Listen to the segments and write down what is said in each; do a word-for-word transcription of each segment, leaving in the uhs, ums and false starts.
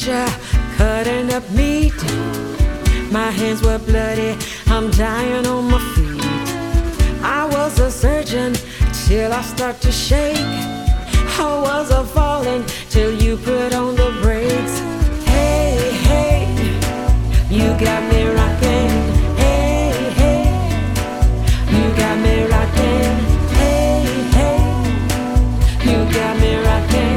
butcher cutting up meat. My hands were bloody, I'm dying on my feet. I was a surgeon till I start to shake. I was a falling till you put on the brakes. Hey, hey, you got me rocking. Hey, hey, you got me rocking. Hey, hey, you got me rocking.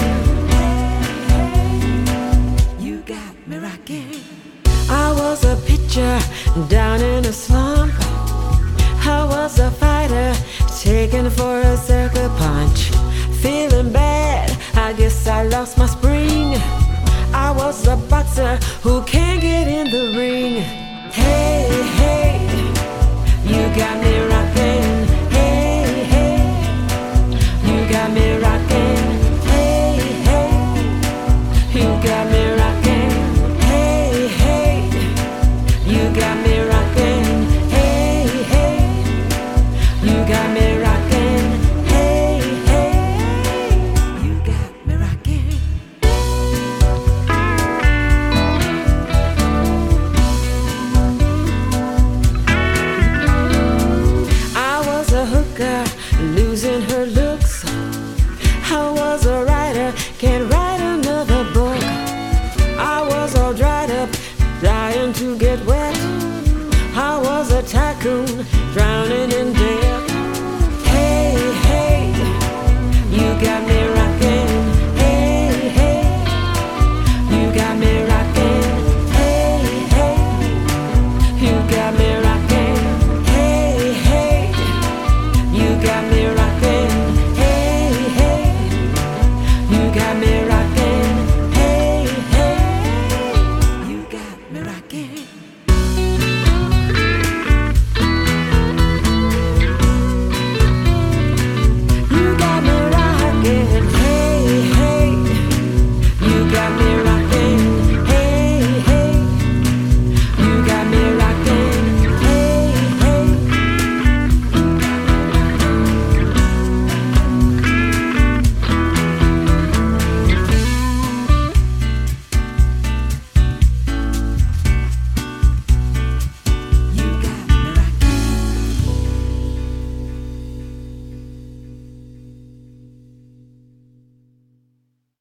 You got me rocking. I was a pitcher down in a slump. I was a fighter taken for a sucker punch. Feeling bad, I guess I lost my spring. I was a boxer who can't get in the ring. Hey, hey, you got me rocking. Hey, hey, you got me rocking. Hey, hey, you got me rocking. Hey, hey, you got me rocking. Hey, hey, you got me rocking. Hey, hey, you got me rocking. I was a hooker, losing her looks. I was a writer, can't write another book. I was all dried up, dying to get wet. I was a tycoon, drowning in